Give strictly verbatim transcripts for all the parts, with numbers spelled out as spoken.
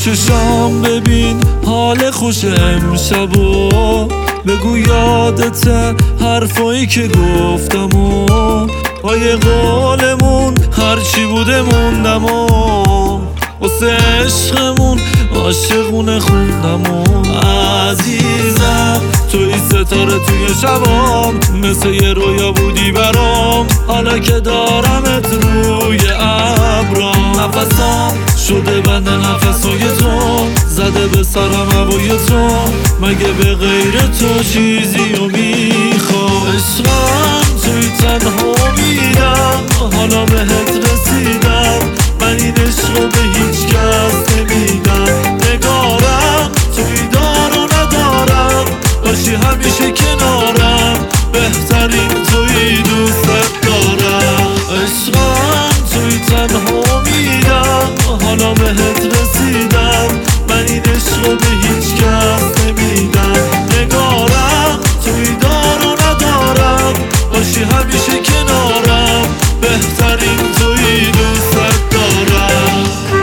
چشام ببین حال خوش امشبو، بگو یادته حرفایی که گفتم و پای قولمون هرچی بوده موندم و واسه عشقمون عاشقونه خوندم و عزیزم توی ستاره توی شبام، مثل یه رویا بودی برام، حالا که دارمت روی ابرام. نفسام شده بند نفسای تو، زده به سرم هوای تو، مگه به غیر تو چیزی رو میخوام؟ عشقم توی تنها میدم، حالا بهت رسیدم، من این عشق رو به هیچ کس نمیدم. نگارم توی دار و ندارم، باشی همیشه کنارم، بهترین توی دوست دارم. عشقم توی تنها میدم، حالا بهت رسیدم، من این عشق رو به هیچ کس نمیدم. نگارم توی دار و ندارم، باشی همیشه کنارم، بهترین توی دوست دارم.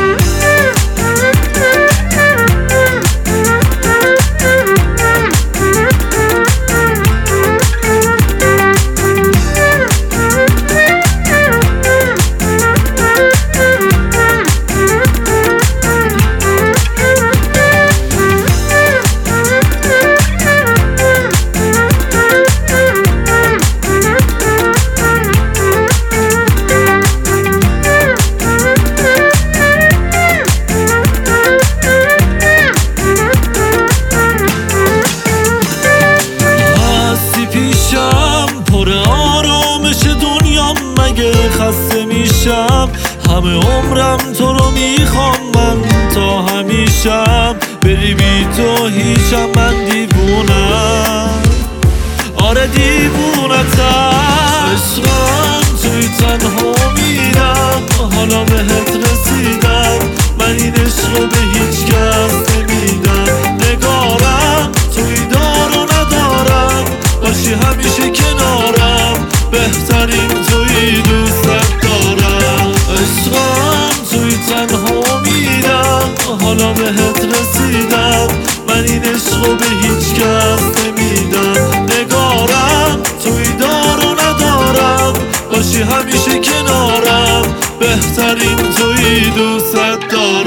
پر آرامش دنیام، مگه خسته میشم؟ همه عمرم تو رو میخوام من تا همیشم، بری بی تو هیچم، من دیوونم، آره دیوونتم. عشقم توی تنها میرم، حالا بهت رسیدم، من این عشق رو به هیچ کس نمیدم. نگارم توی دار و ندارم، باشی همیشه کنارم، بهترین توی دوست دارم. عشقم توی تنها میرم، حالا بهت رسیدم، من این عشق رو به هیچ کس نمیدم. نگارم توی دار و ندارم، باشی همیشه کنارم، بهترین توی دوست دارم.